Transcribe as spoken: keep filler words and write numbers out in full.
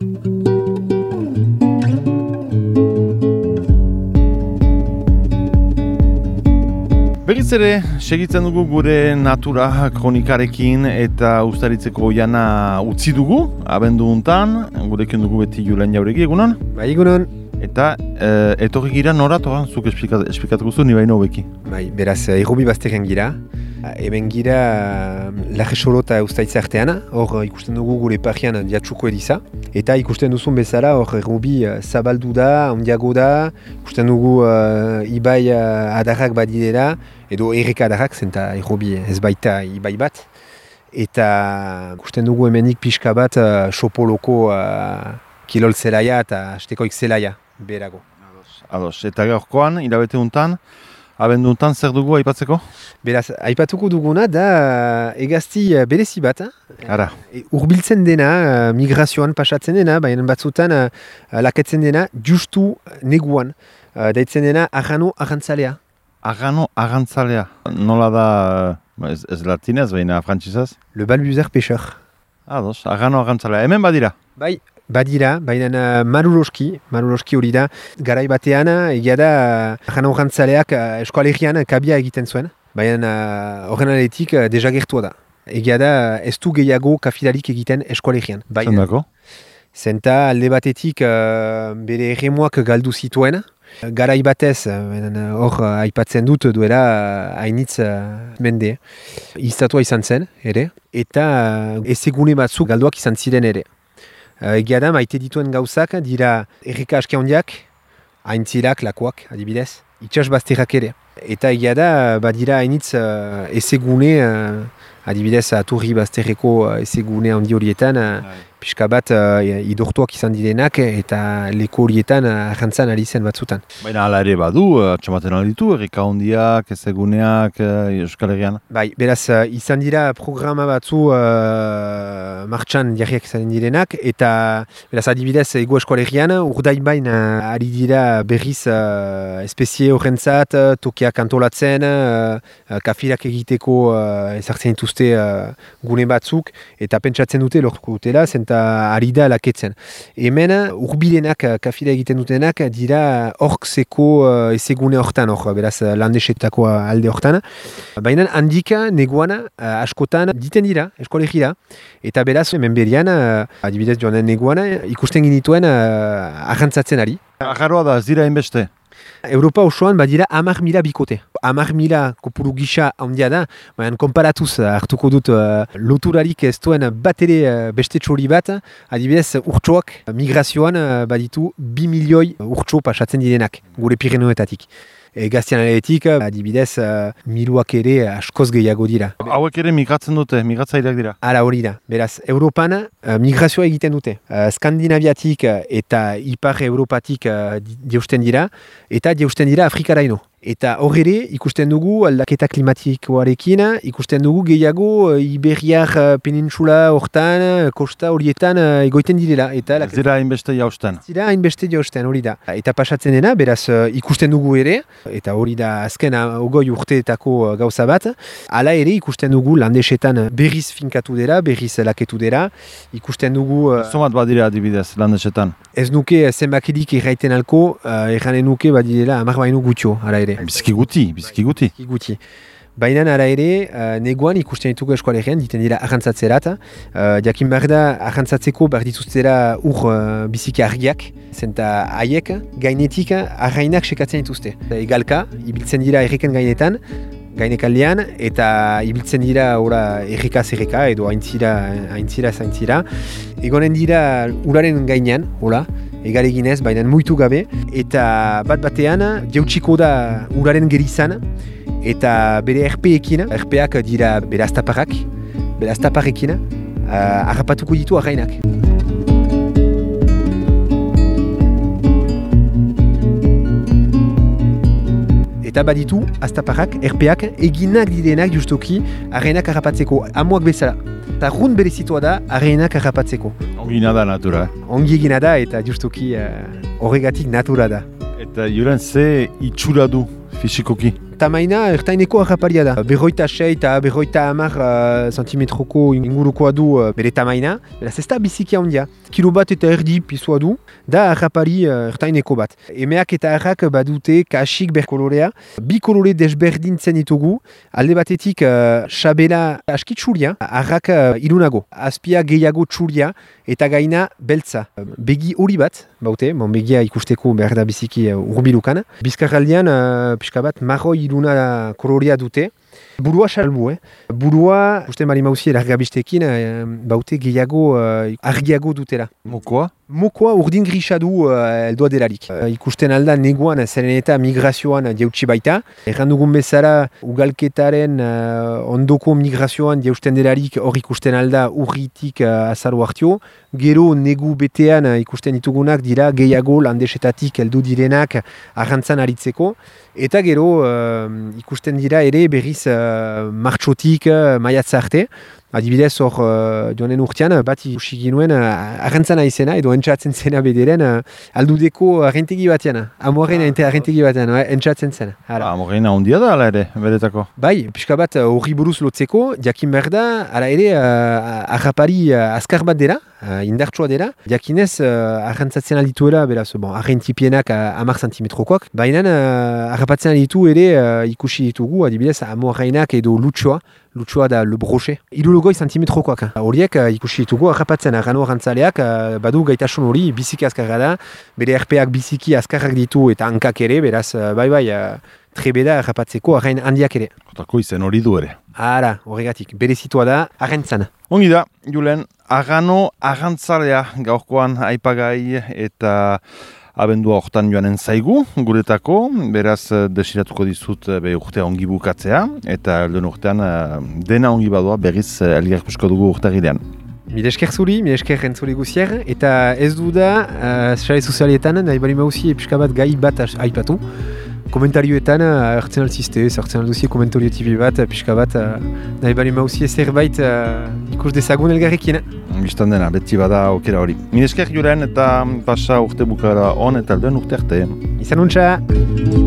Berriz ere, segitzen dugu gure natura kronikarekin eta uztaritzeko jana utzi dugu, abendu untan, gurekin dugu beti Julen Jauregi, egunon? Bai, egunon. Eta e, etorri gira noratoa, zuk esplikat, esplikatuko zu, ni baino hobeki. Bai, beraz, errobi bazterren gira. Hemen gira Larresoro eta Uztaitze artean, hor ikusten dugu gure parrian diatsuko ediza. Eta ikusten duzun bezala, hor errobi zabaldu da, handiago da, ikusten dugu uh, ibai uh, adarrak badidera, edo erreka adarrak, zenta errobi ez baita ibai bat. Eta ikusten dugu hemenik pixka bat uh, sopoloko uh, kilol zelaia eta astekoik zelaia berago. Ados, ados. Eta gaurkoan, hilabete untan, abendu untan zer dugu aipatzeko? Beraz, aipatuko duguna da egazti berezi bat. Ara. Urbiltzen dena, migrazioan pasatzen dena, baina batzutan laketzen dena justu neguan. Daitzen dena arrano arrantzalea. Arrano arrantzalea. Nola da, ez, ez latinez, baina frantzisaz? Le balbuzer pêcheur. Ados, arrano arrantzalea. Hemen badira? Bai. Badira, baina maruroski, maruroski hori da, garai batean, egia da, arrano arrantzaleak eskoalegian kabia egiten zuen, baina horren aletik desagertua da. Egia da, ez du gehiago kafilarik egiten eskoalegian. Zendako? Zenta alde batetik bere erremuak galdu zituen, garai batez, hor aipatzen dut duela hainitz mende, iztatua izan zen, ere, eta ezegune batzuk galduak izan ziren ere. Egia da, maite dituen gauzak dira erreka aske handiak, haintzilak, lakoak, adibidez, itxas bazterrak ere. Eta egia da, badira hainitz uh, ezegune, uh, adibidez, aturri bazterreko uh, ezegune handi horietan, uh, pixka bat uh, idortuak izan direnak eta leko horietan arrantzan uh, ari zen batzutan. Baina hala ere badu, atxamaten alditu, erreka handiak, ezeguneak, uh, Euskal Herrian. Bai, beraz, uh, izan dira programa batzu uh, martxan jarriak izan direnak, eta beraz, adibidez, ego Euskal Herrian, urdain bain uh, ari dira berriz uh, espezie horrentzat, uh, tokiak antolatzen, uh, kafilak egiteko uh, ezartzen dituzte uh, gune batzuk, eta pentsatzen dute lortuko dutela, zenta ari da laketzen. Hemen, urbilenak, kafila egiten dutenak, dira orkseko uh, ezegune hortan, hor, beraz, landesetako alde hortan. Baina handika, neguan, uh, askotan, diten dira, eskolegira, eta beraz, hemen berian, uh, adibidez joan neguan, ikusten ginituen uh, arrantzatzen ari. Agarroa da, ez dira inbeste? Europa osoan badira hamar mila bikote. Hamar mila kopuru gisa handia da, baina konparatuz hartuko dut uh, loturarik ez duen bat ere uh, beste txori bat, adibidez urtsoak migrazioan uh, baditu bi milioi urtso pasatzen direnak, gure Pirinioetatik. E, Gaztian aletik, adibidez, uh, miluak ere askoz gehiago dira. Hauek ere migratzen dute, migratzaileak dira? Hala hori da. Beraz, Europan uh, migrazioa egiten dute. Uh, Skandinaviatik eta Ipar Europatik uh, deusten dira, eta deusten dira Afrikaraino. Eta hor ere, ikusten dugu aldaketa klimatikoarekin, ikusten dugu gehiago uh, Iberiar uh, penintsula hortan, uh, kosta horietan uh, egoiten direla. Eta ez dira hainbeste jausten? Ez dira hainbeste jausten, hori da. Eta pasatzen dena, beraz uh, ikusten dugu ere, eta hori da azken ogoi urteetako uh, gauza bat, hala ere ikusten dugu landesetan berriz finkatu dela, berriz laketu dela, ikusten dugu... Uh, Zomat badira adibidez landesetan? Ez nuke zenbakirik erraiten alko, uh, erranen nuke badirela hamar baino gutxo, hala ere. Bizki guti, bizki guti. Bizki guti. Baina ara ere, uh, neguan ikusten ditugu eskoalegian, diten dira arrantzatzerat. Uh, Jakin behar da, arrantzatzeko behar dituztera ur uh, biziki argiak, zenta haiek gainetik arrainak sekatzen dituzte. Egalka, ibiltzen dira erreken gainetan, gainekaldean, eta ibiltzen dira ora errekaz erreka, edo aintzira, aintzira, aintzira. Egonen dira uraren gainean, hola, egaleginez, baina muitu gabe, eta bat batean, jeutsiko da uraren gerizan, eta bere erpeekin, erpeak dira bere aztaparrak, bere aztaparrekin, uh, harrapatuko ditu arrainak. Eta baditu, aztaparrak, erpeak, eginak direnak justoki arrainak harrapatzeko, amuak bezala. Eta rund berezitua da arrainak harrapatzeko. Ongina da natura. Ongi egina da eta justoki horregatik uh, natura da. Eta Julen, ze itxura du fisikoki? tamaina ertaineko harraparia da. Berroita sei eta berroita hamar uh, zentimetroko ingurukoa du uh, bere tamaina. Beraz ez da biziki handia. Kilo bat eta erdi pisua du, da harrapari uh, ertaineko bat. Emeak eta harrak badute kasik berkolorea. Bi kolore desberdintzen ditugu. Alde batetik uh, sabela aski txuria, harrak uh, ilunago. Azpia gehiago txuria eta gaina beltza. Begi hori bat, baute, bon, begia ikusteko behar da biziki uh, urbilukan. Bizkarraldean uh, pixka bat marroi iluna kolorea dute. Burua salbu, eh? Burua, uste mari mauzi elargabistekin, eh, baute gehiago uh, argiago dutela. Mokoa? Mokoa urdin grisa du uh, eldoa delarik. Uh, ikusten alda neguan, zeren eta migrazioan jautsi baita. Errandugun bezala, ugalketaren uh, ondoko migrazioan jausten delarik hor ikusten alda urritik uh, azaru hartio. Gero negu betean uh, ikusten ditugunak dira gehiago landesetatik heldu direnak arrantzan aritzeko. Eta gero uh, ikusten dira ere berriz uh, martxotik uh, maiatza arte. Adibidez hor uh, joanen urtean bat ikusi ginuen uh, arrantzan aizena edo entzatzen zena bederen uh, aldudeko arrentegi batean. Amoren ah, arrentegi batean, uh, entzatzen zen. Amoren ahondia da ala ere, beretako? Bai, pixka bat horri uh, buruz lotzeko, jakin behar da, ala ere uh, harrapari uh, azkar bat dela, uh, indartsua dela. Jakinez uh, arrantzatzen aldituela, beraz, bon, arrentipienak uh, hamar zentimetrokoak. Baina uh, harrapatzen alditu ere uh, ikusi ditugu, adibidez, amoreinak edo lutsoa, lutsoa da le broche. Irurogoi zentimetrokoak. Horiek uh, ikusi ditugu harrapatzen arrano arrantzaleak uh, badu gaitasun hori biziki azkarra da, bere erpeak biziki azkarrak ditu eta hankak ere, beraz, uh, bai bai, uh, trebeda harrapatzeko arrain handiak ere. Kotako izen hori du ere. Ara, horregatik, bere zitua da arrantzan. Ongi da, Julen, arrano arrantzalea gaurkoan aipagai eta abendua hortan joanen zaigu, guretako, beraz desiratuko dizut be urtea ongi bukatzea, eta elden urtean dena ongi badoa berriz elgarpusko dugu urtagidean. Mil esker zuri, mil esker entzule guzier, eta ez du da, uh, sare sozialetan, nahi bali mauzi pixka bat gai bat aipatu. Komentarioetan hartzen altzizte, hartzen alduzie komentario tipi bat, pixka bat, uh, nahi bali mauzi zerbait uh, ikus dezagun elgarrekin. Bistan dena, beti bada okera hori. Mil esker Julen eta pasa urte bukara on eta elden urte arte. Izan untxa!